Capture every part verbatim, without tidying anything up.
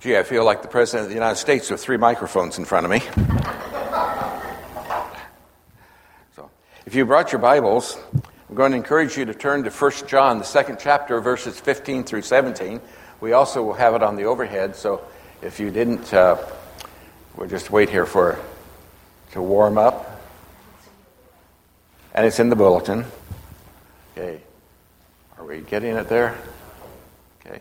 Gee, I feel like the President of the United States with three microphones in front of me. So, if you brought your Bibles, I'm going to encourage you to turn to First John, the second chapter, verses fifteen through seventeen. We also will have it on the overhead, so if you didn't, uh, we'll just wait here for to warm up. And it's in the bulletin. Okay. Are we getting it there? Okay.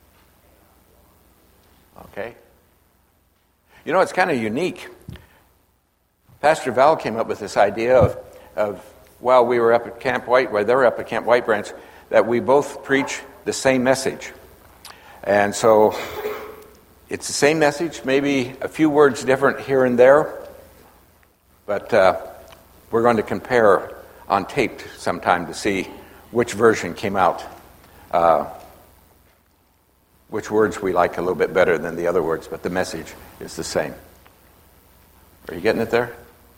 Okay. You know, it's kind of unique. Pastor Val came up with this idea of, of while we were up at Camp White, while they were up at Camp White Branch, that we both preach the same message. And so it's the same message, maybe a few words different here and there, but uh, we're going to compare on tape sometime to see which version came out, uh, which words we like a little bit better than the other words, but the message is the same. Are you getting it there?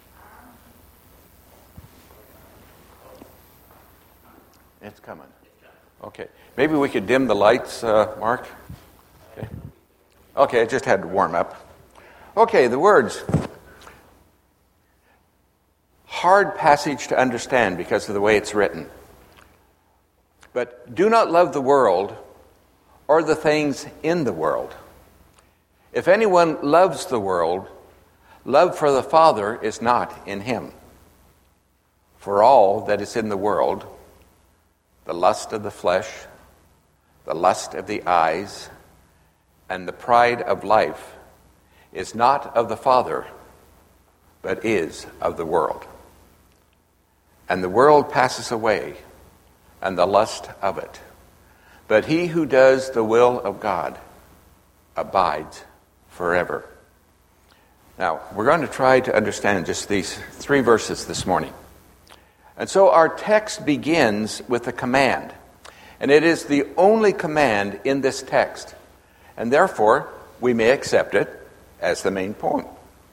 It's coming. Okay. Maybe we could dim the lights, uh, Mark? Okay. Okay, I just had to warm up. Okay, the words. Hard passage to understand because of the way it's written. But do not love the world or the things in the world. If anyone loves the world, love for the Father is not in him. For all that is in the world, the lust of the flesh, the lust of the eyes, and the pride of life is not of the Father, but is of the world. And the world passes away, and the lust of it. But he who does the will of God abides forever. Now, we're going to try to understand just these three verses this morning. And so our text begins with a command. And it is the only command in this text. And therefore, we may accept it as the main point.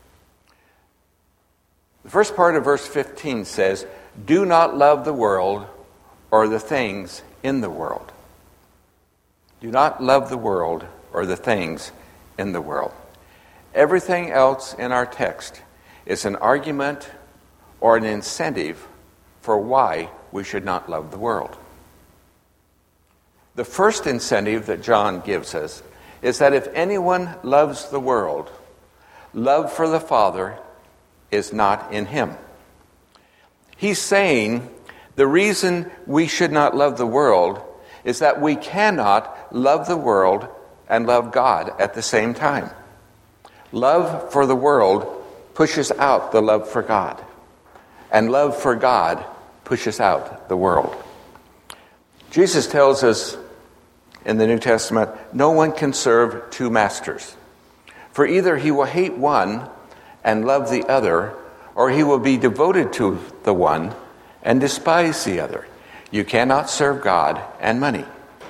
The first part of verse fifteen says, do not love the world or the things in the world. Do not love the world or the things in the world. Everything else in our text is an argument or an incentive for why we should not love the world. The first incentive that John gives us is that if anyone loves the world, love for the Father is not in him. He's saying the reason we should not love the world is that we cannot love the world and love God at the same time. Love for the world pushes out the love for God, and love for God pushes out the world. Jesus tells us in the New Testament, no one can serve two masters. For either he will hate one and love the other, or he will be devoted to the one and despise the other. You cannot serve God and money.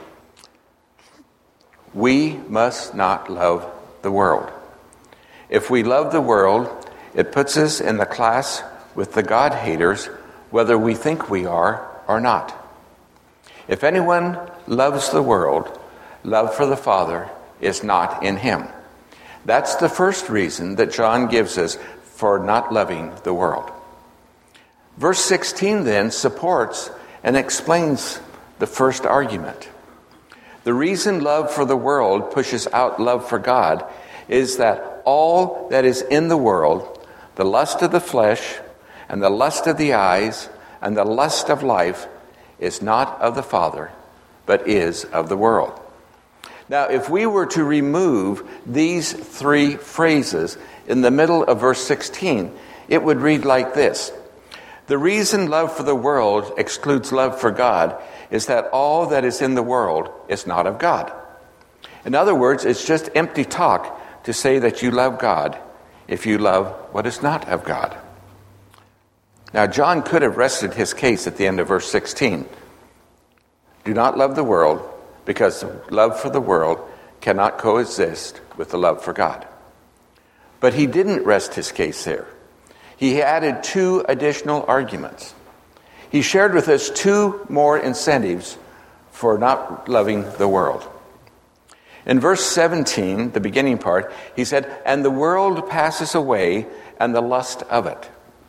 We must not love the world. If we love the world, it puts us in the class with the God haters, whether we think we are or not. If anyone loves the world, love for the Father is not in him. That's the first reason that John gives us for not loving the world. Verse sixteen then supports and explains the first argument. The reason love for the world pushes out love for God is that all that is in the world, the lust of the flesh and the lust of the eyes and the lust of life, is not of the Father, but is of the world. Now, if we were to remove these three phrases in the middle of verse sixteen, it would read like this. The reason love for the world excludes love for God is that all that is in the world is not of God. In other words, it's just empty talk to say that you love God if you love what is not of God. Now, John could have rested his case at the end of verse sixteen. Do not love the world, because love for the world cannot coexist with the love for God. But he didn't rest his case there. He added two additional arguments. He shared with us two more incentives for not loving the world. In verse seventeen, the beginning part, he said, "And the world passes away, and the lust of it."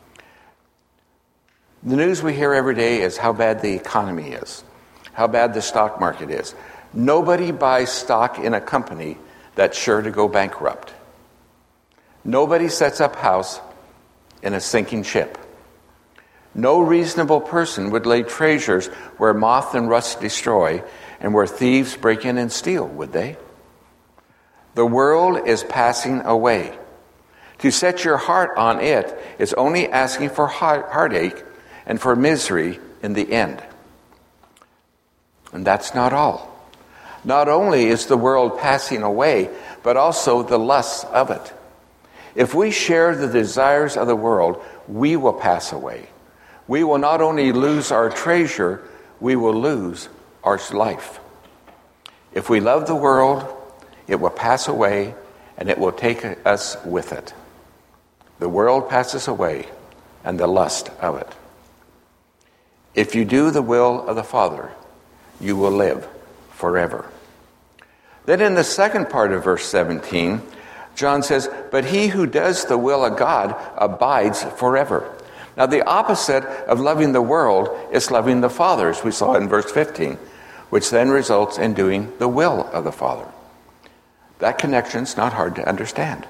The news we hear every day is how bad the economy is, how bad the stock market is. Nobody buys stock in a company that's sure to go bankrupt. Nobody sets up house in a sinking ship. No reasonable person would lay treasures where moth and rust destroy and where thieves break in and steal, would they? The world is passing away. To set your heart on it is only asking for heart- heartache and for misery in the end. And that's not all. Not only is the world passing away, but also the lusts of it. If we share the desires of the world, we will pass away. We will not only lose our treasure, we will lose our life. If we love the world, it will pass away, and it will take us with it. The world passes away, and the lust of it. If you do the will of the Father, you will live forever. Then in the second part of verse seventeen, John says, "But he who does the will of God abides forever." Now the opposite of loving the world is loving the Father, as we saw in verse fifteen, which then results in doing the will of the Father. That connection's not hard to understand.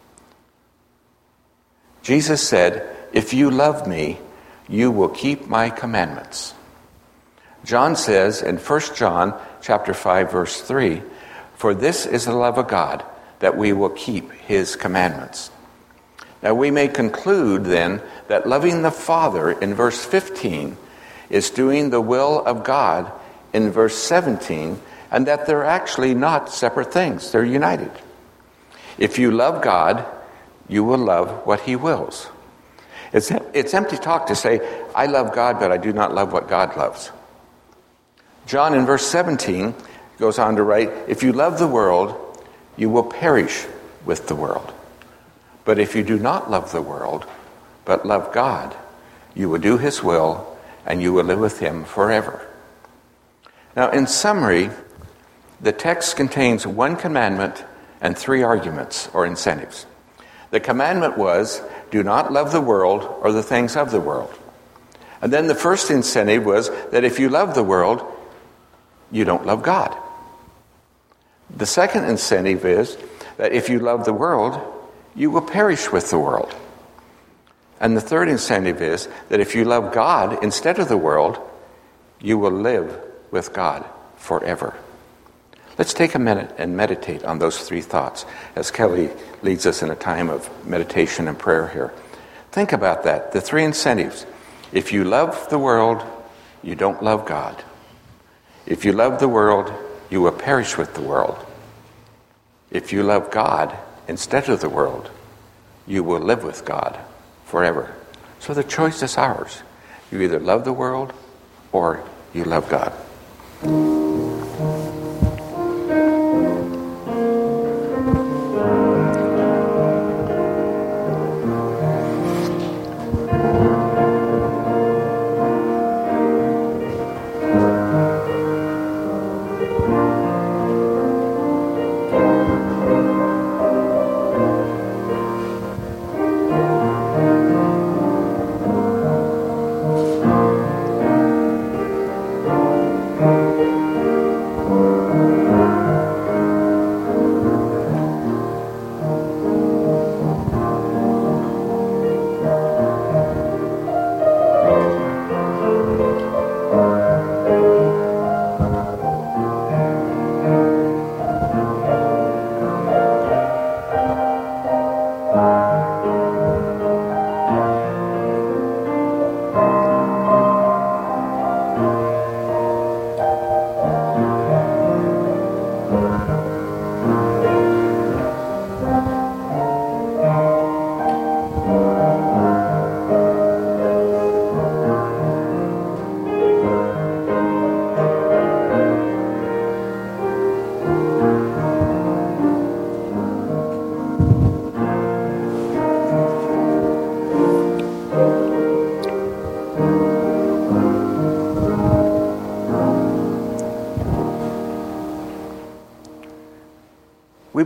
Jesus said, "If you love me, you will keep my commandments." John says in First John chapter five, verse three, "For this is the love of God, that we will keep his commandments." Now we may conclude then that loving the Father in verse fifteen is doing the will of God in verse seventeen, and that they're actually not separate things. They're united. If you love God, you will love what he wills. It's, it's empty talk to say, "I love God, but I do not love what God loves." John in verse seventeen goes on to write, "If you love the world, you will perish with the world. But if you do not love the world, but love God, you will do his will, and you will live with him forever." Now, in summary, the text contains one commandment and three arguments or incentives. The commandment was, do not love the world or the things of the world. And then the first incentive was that if you love the world, you don't love God. The second incentive is that if you love the world, you will perish with the world. And the third incentive is that if you love God instead of the world, you will live with God forever. Let's take a minute and meditate on those three thoughts as Kelly leads us in a time of meditation and prayer here. Think about that, the three incentives. If you love the world, you don't love God. If you love the world, you will perish with the world. If you love God instead of the world, you will live with God forever. So the choice is ours. You either love the world or you love God.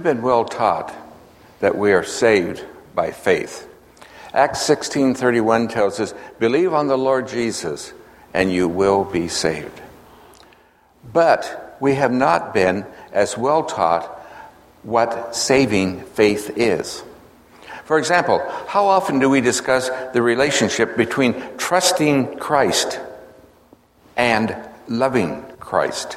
We've been well taught that we are saved by faith. Acts sixteen thirty-one tells us, believe on the Lord Jesus and you will be saved. But we have not been as well taught what saving faith is. For example, how often do we discuss the relationship between trusting Christ and loving Christ?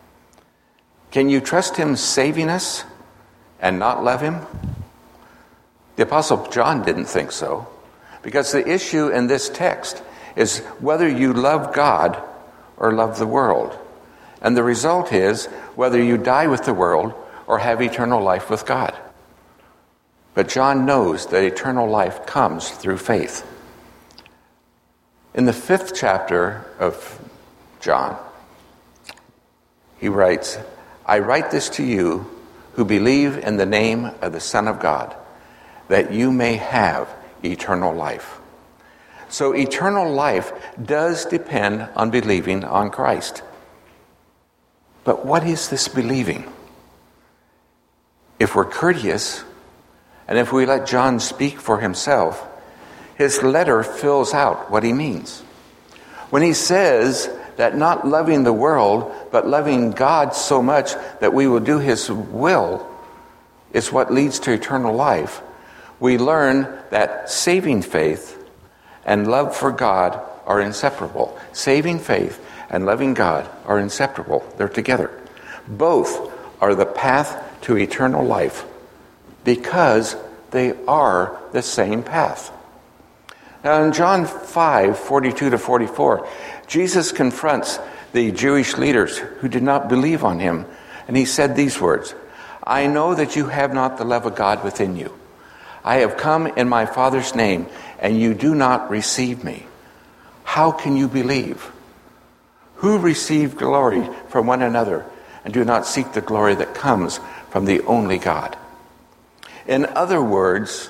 Can you trust him saving us and not love him? The Apostle John didn't think so, because the issue in this text is whether you love God or love the world. And the result is whether you die with the world or have eternal life with God. But John knows that eternal life comes through faith. In the fifth chapter of John, he writes, I write this to you who believe in the name of the Son of God, that you may have eternal life. So eternal life does depend on believing on Christ. But what is this believing? If we're courteous, and if we let John speak for himself, his letter fills out what he means. When he says that not loving the world, but loving God so much that we will do his will is what leads to eternal life, we learn that saving faith and love for God are inseparable. Saving faith and loving God are inseparable. They're together. Both are the path to eternal life because they are the same path. Now in John five, forty-two to forty-four, Jesus confronts the Jewish leaders who did not believe on him, and he said these words, I know that you have not the love of God within you. I have come in my Father's name, and you do not receive me. How can you believe? Who receive glory from one another and do not seek the glory that comes from the only God? In other words,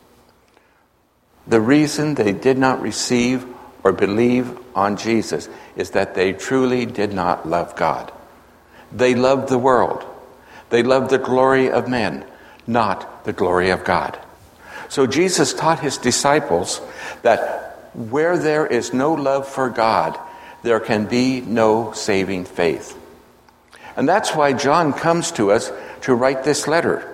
the reason they did not receive or believe on Jesus is that they truly did not love God. They loved the world. They loved the glory of men, not the glory of God. So Jesus taught his disciples that where there is no love for God, there can be no saving faith. And that's why John comes to us to write this letter.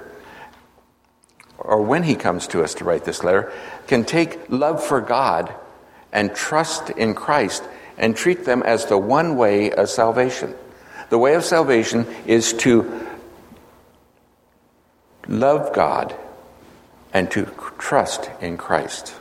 Or when he comes to us to write this letter, can take love for God and trust in Christ and treat them as the one way of salvation. The way of salvation is to love God and to trust in Christ.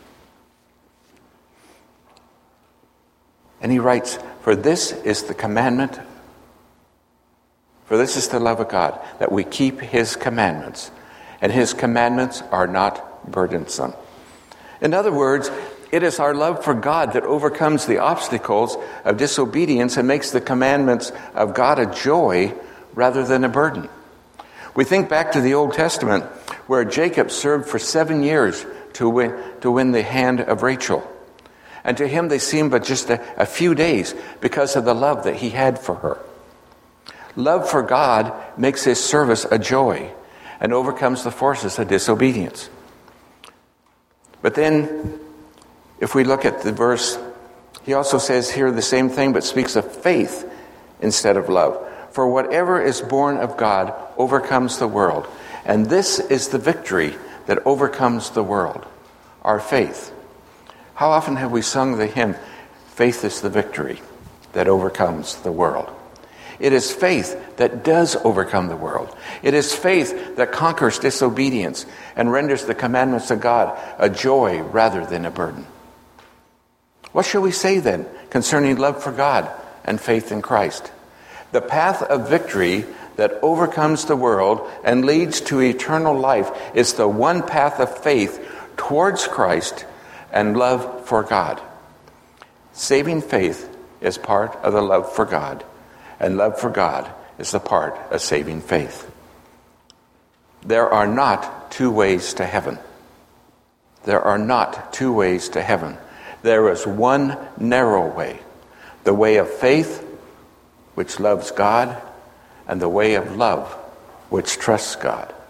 And he writes, for this is the commandment, for this is the love of God, that we keep his commandments. And his commandments are not burdensome. In other words, it is our love for God that overcomes the obstacles of disobedience and makes the commandments of God a joy rather than a burden. We think back to the Old Testament where Jacob served for seven years to win, to win the hand of Rachel. And to him they seemed but just a, a few days because of the love that he had for her. Love for God makes his service a joy and overcomes the forces of disobedience. But then, if we look at the verse, he also says here the same thing, but speaks of faith instead of love. For whatever is born of God overcomes the world. And this is the victory that overcomes the world, our faith. How often have we sung the hymn, Faith is the victory that overcomes the world? It is faith that does overcome the world. It is faith that conquers disobedience and renders the commandments of God a joy rather than a burden. What shall we say then concerning love for God and faith in Christ? The path of victory that overcomes the world and leads to eternal life is the one path of faith towards Christ and love for God. Saving faith is part of the love for God, and love for God is the part of saving faith. There are not two ways to heaven. There are not two ways to heaven. There is one narrow way, the way of faith, which loves God, and the way of love, which trusts God.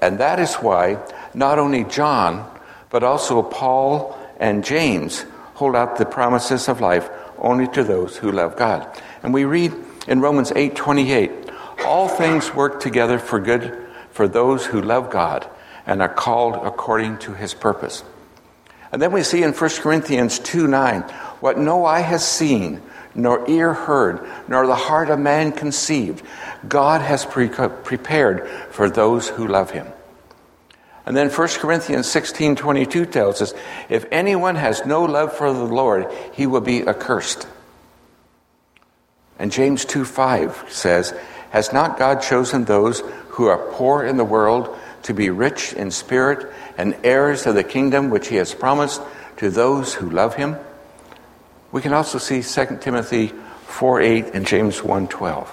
And that is why not only John, but also Paul and James hold out the promises of life only to those who love God. And we read in Romans eight twenty-eight, all things work together for good for those who love God and are called according to his purpose. And then we see in First Corinthians two nine, what no eye has seen, nor ear heard, nor the heart of man conceived, God has pre- prepared for those who love him. And then First Corinthians sixteen twenty-two tells us, if anyone has no love for the Lord, he will be accursed. And James two five says, has not God chosen those who are poor in the world to be rich in spirit and heirs of the kingdom which he has promised to those who love him? We can also see Second Timothy four eight and James one twelve.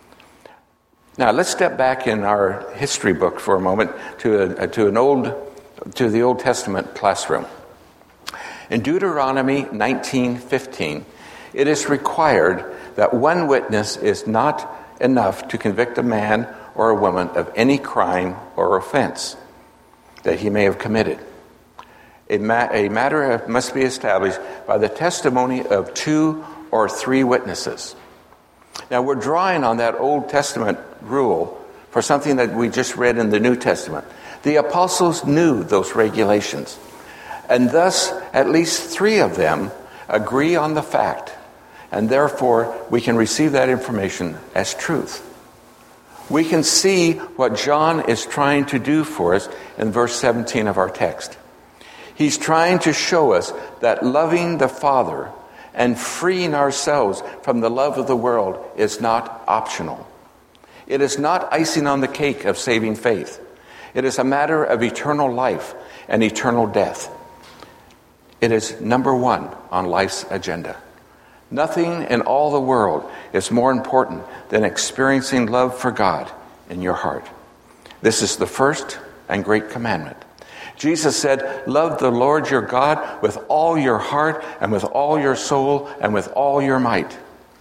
Now let's step back in our history book for a moment to a, to an old to the Old Testament classroom. In Deuteronomy nineteen fifteen, it is required that one witness is not enough to convict a man or a woman of any crime or offense that he may have committed. A, ma- a matter must be established by the testimony of two or three witnesses. Now we're drawing on that Old Testament rule for something that we just read in the New Testament. The apostles knew those regulations, and thus at least three of them agree on the fact, and therefore we can receive that information as truth. We can see what John is trying to do for us in verse seventeen of our text. He's trying to show us that loving the Father and freeing ourselves from the love of the world is not optional. It is not icing on the cake of saving faith. It is a matter of eternal life and eternal death. It is number one on life's agenda. Nothing in all the world is more important than experiencing love for God in your heart. This is the first and great commandment. Jesus said, love the Lord your God with all your heart and with all your soul and with all your might.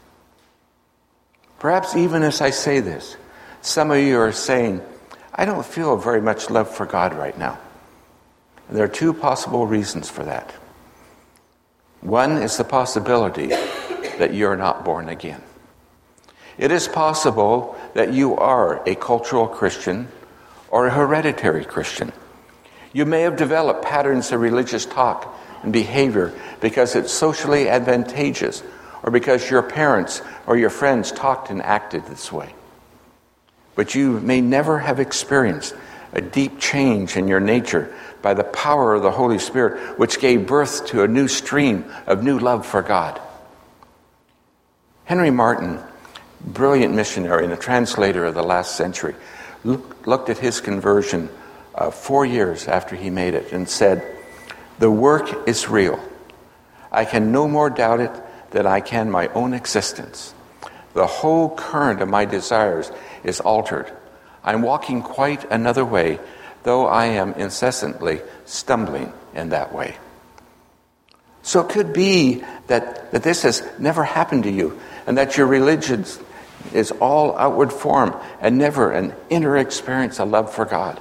Perhaps even as I say this, some of you are saying, I don't feel very much love for God right now. And there are two possible reasons for that. One is the possibility that you're not born again. It is possible that you are a cultural Christian or a hereditary Christian. You may have developed patterns of religious talk and behavior because it's socially advantageous or because your parents or your friends talked and acted this way. But you may never have experienced a deep change in your nature by the power of the Holy Spirit, which gave birth to a new stream of new love for God. Henry Martin, brilliant missionary and a translator of the last century, looked at his conversion uh, four years after he made it and said, the work is real. I can no more doubt it than I can my own existence. The whole current of my desires is altered. I'm walking quite another way, though I am incessantly stumbling in that way. So it could be that, that this has never happened to you, and that your religion is all outward form and never an inner experience of love for God.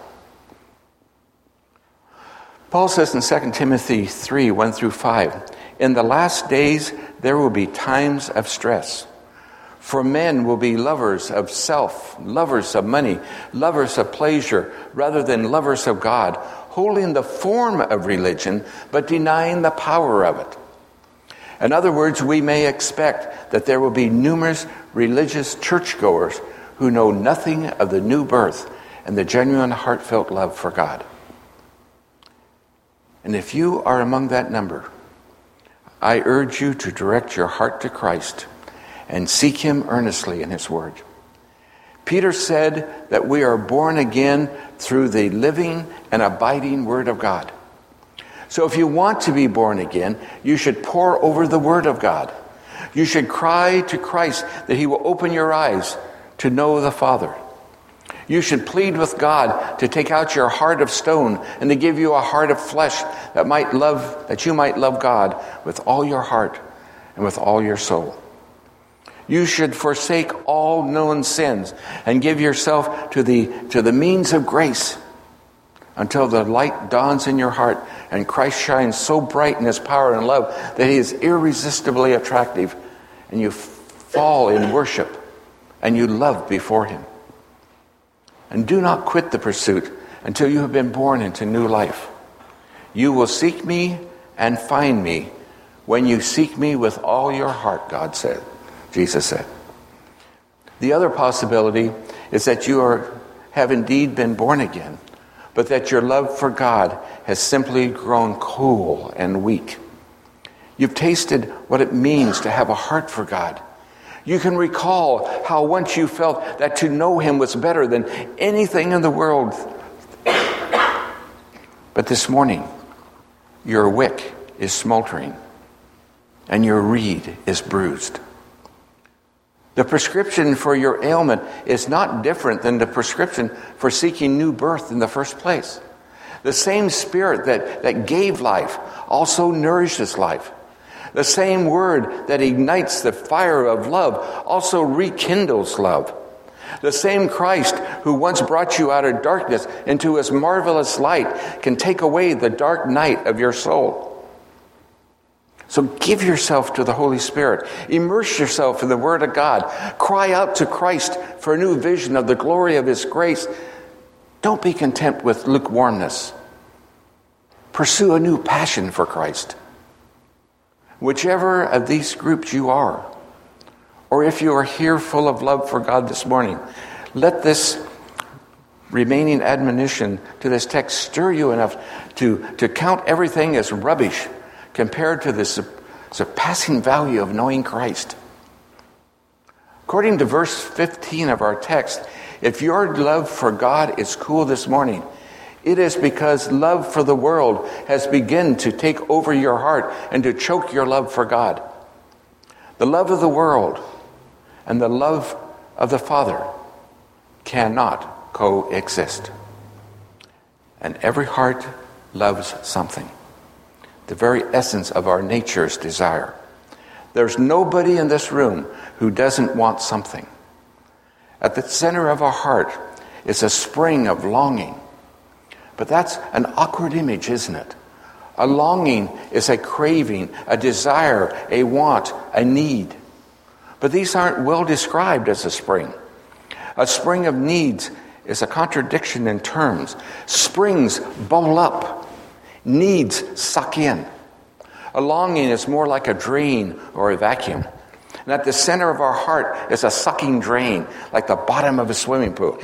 Paul says in Second Timothy three, one through five, in the last days there will be times of stress. For men will be lovers of self, lovers of money, lovers of pleasure, rather than lovers of God, holding the form of religion, but denying the power of it. In other words, we may expect that there will be numerous religious churchgoers who know nothing of the new birth and the genuine heartfelt love for God. And if you are among that number, I urge you to direct your heart to Christ and seek him earnestly in his word. Peter said that we are born again through the living and abiding word of God. So if you want to be born again, you should pore over the word of God. You should cry to Christ that he will open your eyes to know the Father. You should plead with God to take out your heart of stone and to give you a heart of flesh that might love, that you might love God with all your heart and with all your soul. You should forsake all known sins and give yourself to the, to the means of grace until the light dawns in your heart and Christ shines so bright in his power and love that he is irresistibly attractive, and you fall in worship and you love before him. And do not quit the pursuit until you have been born into new life. You will seek me and find me when you seek me with all your heart, God said, Jesus said. The other possibility is that you are, have indeed been born again, but that your love for God has simply grown cool and weak. You've tasted what it means to have a heart for God. You can recall how once you felt that to know him was better than anything in the world. But this morning, your wick is smoldering and your reed is bruised. The prescription for your ailment is not different than the prescription for seeking new birth in the first place. The same Spirit that, that gave life also nourishes life. The same word that ignites the fire of love also rekindles love. The same Christ who once brought you out of darkness into his marvelous light can take away the dark night of your soul. So give yourself to the Holy Spirit. Immerse yourself in the Word of God. Cry out to Christ for a new vision of the glory of his grace. Don't be content with lukewarmness. Pursue a new passion for Christ. Whichever of these groups you are, or if you are here full of love for God this morning, let this remaining admonition to this text stir you enough to, to count everything as rubbish compared to the surpassing value of knowing Christ. According to verse fifteen of our text, if your love for God is cool this morning, it is because love for the world has begun to take over your heart and to choke your love for God. The love of the world and the love of the Father cannot coexist. And every heart loves something. The very essence of our nature's desire. There's nobody in this room who doesn't want something. At the center of our heart is a spring of longing. But that's an awkward image, isn't it? A longing is a craving, a desire, a want, a need. But these aren't well described as a spring. A spring of needs is a contradiction in terms. Springs bubble up. Needs suck in. A longing is more like a drain or a vacuum. And at the center of our heart is a sucking drain, like the bottom of a swimming pool.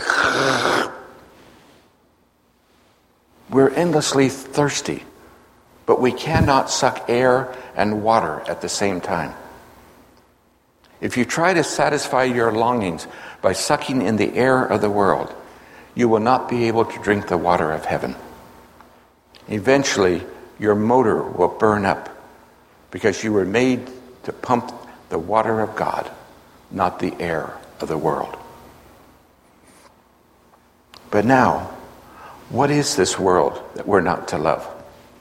We're endlessly thirsty, but we cannot suck air and water at the same time. If you try to satisfy your longings by sucking in the air of the world, you will not be able to drink the water of heaven. Eventually, your motor will burn up because you were made to pump the water of God, not the air of the world. But now, what is this world that we're not to love?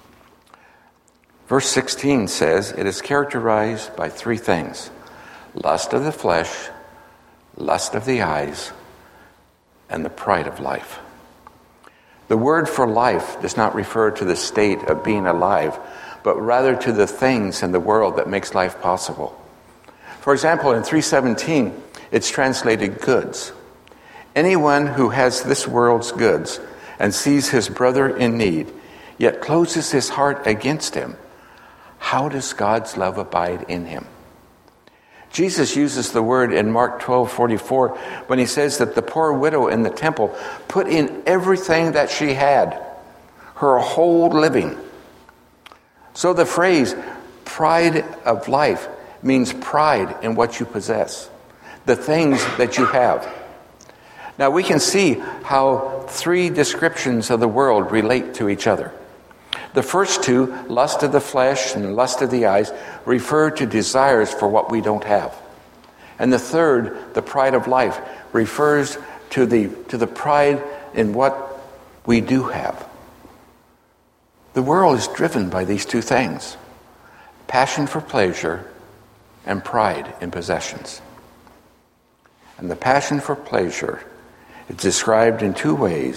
Verse sixteen says it is characterized by three things: lust of the flesh, lust of the eyes, and the pride of life. The word for life does not refer to the state of being alive, but rather to the things in the world that makes life possible. For example, in three seventeen, it's translated goods. Anyone who has this world's goods and sees his brother in need, yet closes his heart against him, how does God's love abide in him? Jesus uses the word in Mark twelve forty-four when he says that the poor widow in the temple put in everything that she had, her whole living. So the phrase pride of life means pride in what you possess, the things that you have. Now we can see how three descriptions of the world relate to each other. The first two, lust of the flesh and lust of the eyes, refer to desires for what we don't have. And the third, the pride of life, refers to the, to the pride in what we do have. The world is driven by these two things: passion for pleasure and pride in possessions. And the passion for pleasure is described in two ways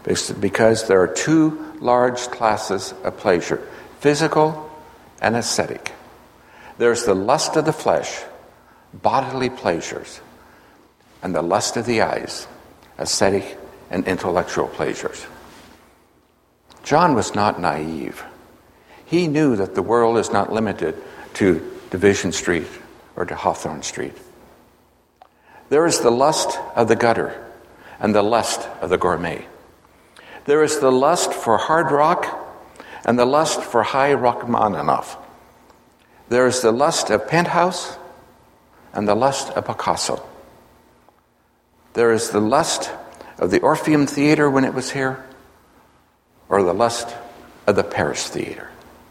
because there are two large classes of pleasure, physical and aesthetic. There's the lust of the flesh, bodily pleasures, and the lust of the eyes, aesthetic and intellectual pleasures. John was not naive. He knew that the world is not limited to Division Street or to Hawthorne Street. There is the lust of the gutter and the lust of the gourmet. There is the lust for hard rock and the lust for high Rachmaninoff. There is the lust of Penthouse and the lust of Picasso. There is the lust of the Orpheum Theater when it was here, or the lust of the Paris Theater.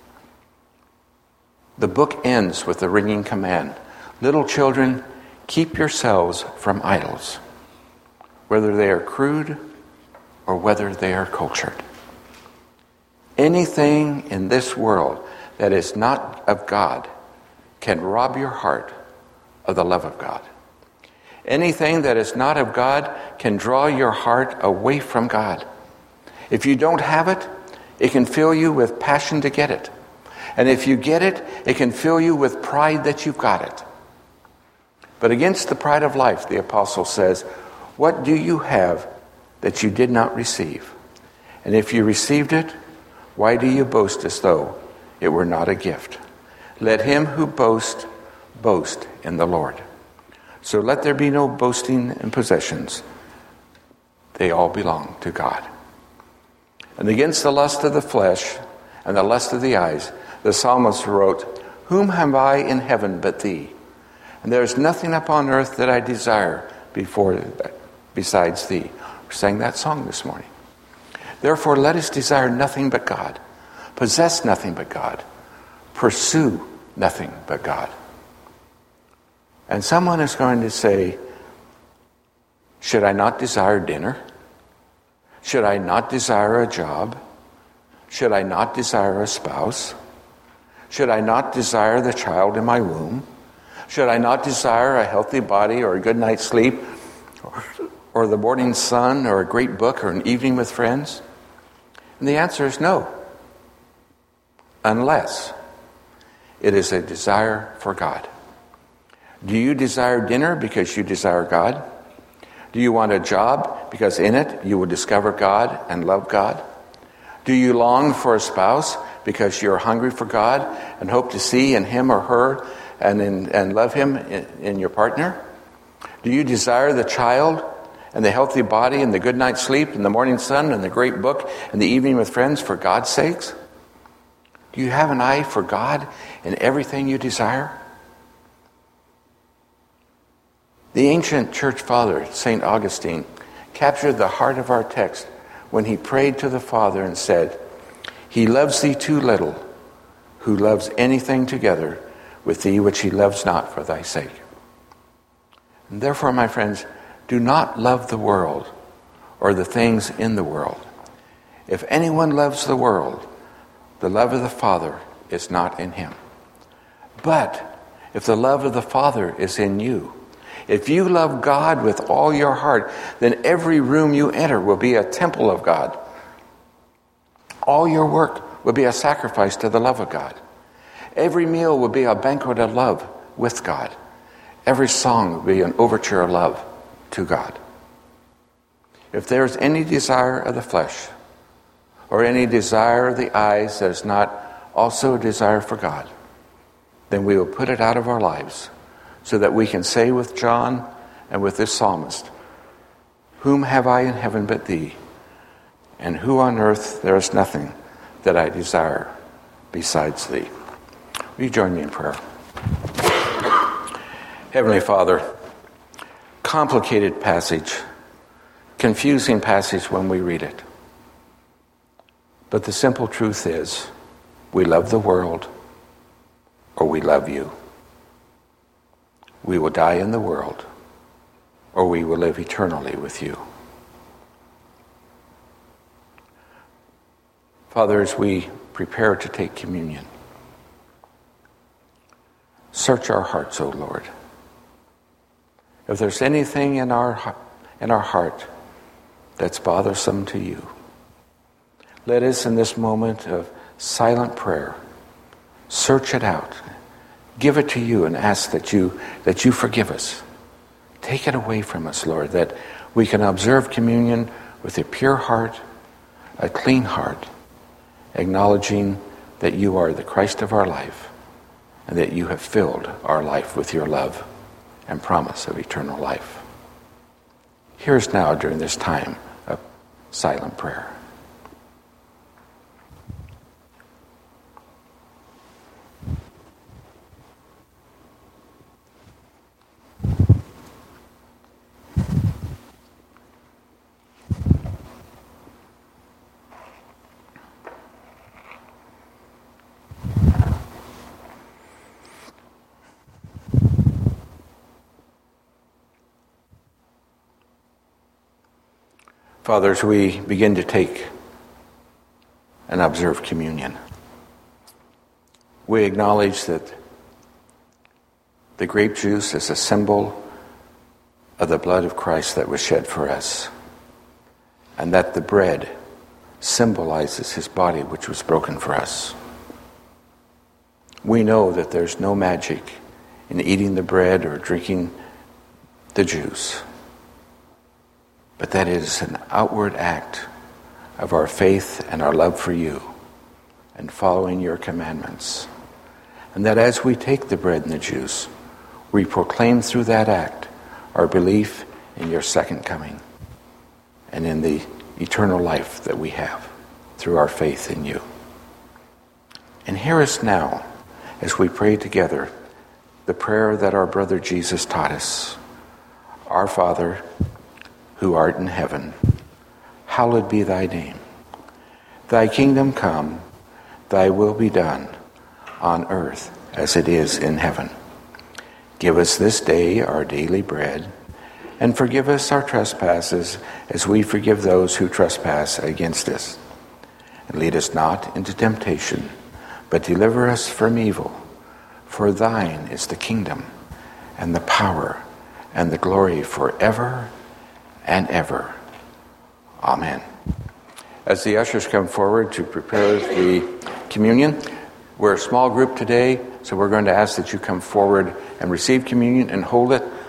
The book ends with the ringing command, little children, keep yourselves from idols, whether they are crude or whether they are cultured. Anything in this world that is not of God can rob your heart of the love of God. Anything that is not of God can draw your heart away from God. If you don't have it, it can fill you with passion to get it. And if you get it, it can fill you with pride that you've got it. But against the pride of life, the apostle says, what do you have that you did not receive? And if you received it, why do you boast as though it were not a gift? Let him who boasts, boast in the Lord. So let there be no boasting in possessions. They all belong to God. And against the lust of the flesh and the lust of the eyes, the psalmist wrote, whom have I in heaven but thee? And there is nothing upon earth that I desire before besides thee. We sang that song this morning. Therefore, let us desire nothing but God, possess nothing but God, pursue nothing but God. And someone is going to say, should I not desire dinner? Should I not desire a job? Should I not desire a spouse? Should I not desire the child in my womb? Should I not desire a healthy body or a good night's sleep or, or the morning sun or a great book or an evening with friends? And the answer is no. Unless it is a desire for God. Do you desire dinner because you desire God? Do you want a job because in it you will discover God and love God? Do you long for a spouse because you're hungry for God and hope to see in him or her and in, and love him in, in your partner? Do you desire the child and the healthy body and the good night's sleep and the morning sun and the great book and the evening with friends for God's sakes? Do you have an eye for God in everything you desire? The ancient church father, Saint Augustine, captured the heart of our text when he prayed to the Father and said, he loves thee too little, who loves anything together with thee which he loves not for thy sake. And therefore, my friends, do not love the world or the things in the world. If anyone loves the world, the love of the Father is not in him. But if the love of the Father is in you, if you love God with all your heart, then every room you enter will be a temple of God. All your work will be a sacrifice to the love of God. Every meal will be a banquet of love with God. Every song will be an overture of love to God. If there is any desire of the flesh or any desire of the eyes that is not also a desire for God, then we will put it out of our lives, so that we can say with John and with this psalmist, whom have I in heaven but thee? And who on earth there is nothing that I desire besides thee. Will you join me in prayer? Heavenly Father, complicated passage, confusing passage when we read it. But the simple truth is, we love the world or we love you. We will die in the world, or we will live eternally with you. Father, as we prepare to take communion, search our hearts, O Lord. If there's anything in our in our heart that's bothersome to you, let us in this moment of silent prayer search it out, give it to you, and ask that you that you forgive us. Take it away from us, Lord, that we can observe communion with a pure heart, a clean heart, acknowledging that you are the Christ of our life and that you have filled our life with your love and promise of eternal life. Hear us now during this time of silent prayer. Father, as we begin to take and observe communion, we acknowledge that the grape juice is a symbol of the blood of Christ that was shed for us, and that the bread symbolizes his body which was broken for us. We know that there's no magic in eating the bread or drinking the juice, but that is an outward act of our faith and our love for you and following your commandments. And that as we take the bread and the juice, we proclaim through that act our belief in your second coming and in the eternal life that we have through our faith in you. And hear us now as we pray together the prayer that our brother Jesus taught us. Our Father, who art in heaven, hallowed be thy name. Thy kingdom come, thy will be done, on earth as it is in heaven. Give us this day our daily bread, and forgive us our trespasses as we forgive those who trespass against us. And lead us not into temptation, but deliver us from evil. For thine is the kingdom, and the power, and the glory forever and ever. Amen. As the ushers come forward to prepare the communion, we're a small group today, so we're going to ask that you come forward and receive communion and hold it